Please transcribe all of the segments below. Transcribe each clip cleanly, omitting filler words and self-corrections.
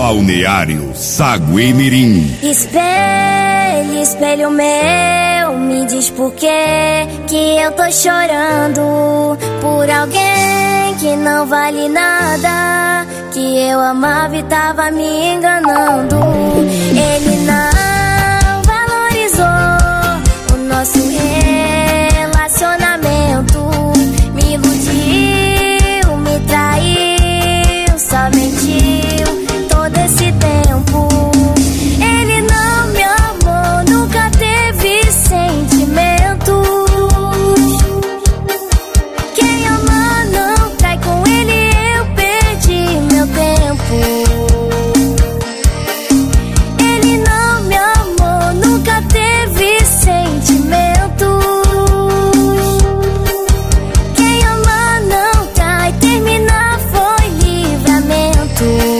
Balneário Saguimirim. Espelho, espelho meu, me diz por que eu tô chorando por alguém que não vale nada, que eu amava e tava me enganando. Ele não valorizou o nosso relacionamento, me iludiu, me traiu, só mentiu todo esse tempo. Ele não me amou, nunca teve sentimentos. Quem ama não trai, com ele eu perdi meu tempo. Ele não me amou, nunca teve sentimentos. Quem ama não trai, terminar foi livramento.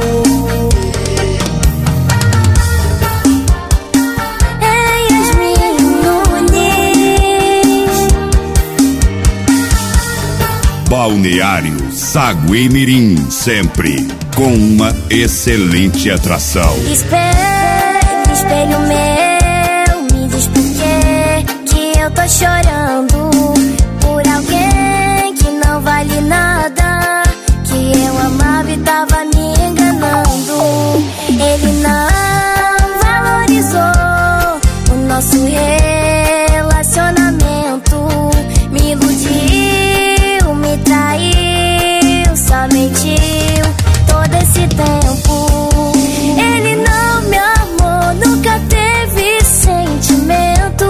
Balneário Saguimirim, sempre com uma excelente atração. Espelho, espelho meu, me diz por que eu tô chorando por alguém que não vale nada, que eu amava e tava me enganando. Ele não valorizou o nosso relacionamento, me iludiu, me traiu, só mentiu todo esse tempo. Ele não me amou, nunca teve sentimentos.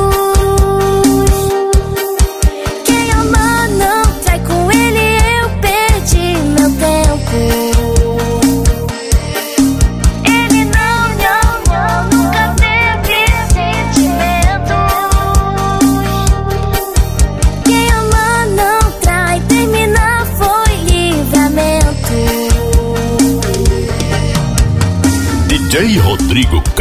Quem ama não trai, com ele eu perdi meu tempo. Ele não me amou, nunca teve sentimentos. Quem ama não trai, terminar foi livramento. DJ Rodrigo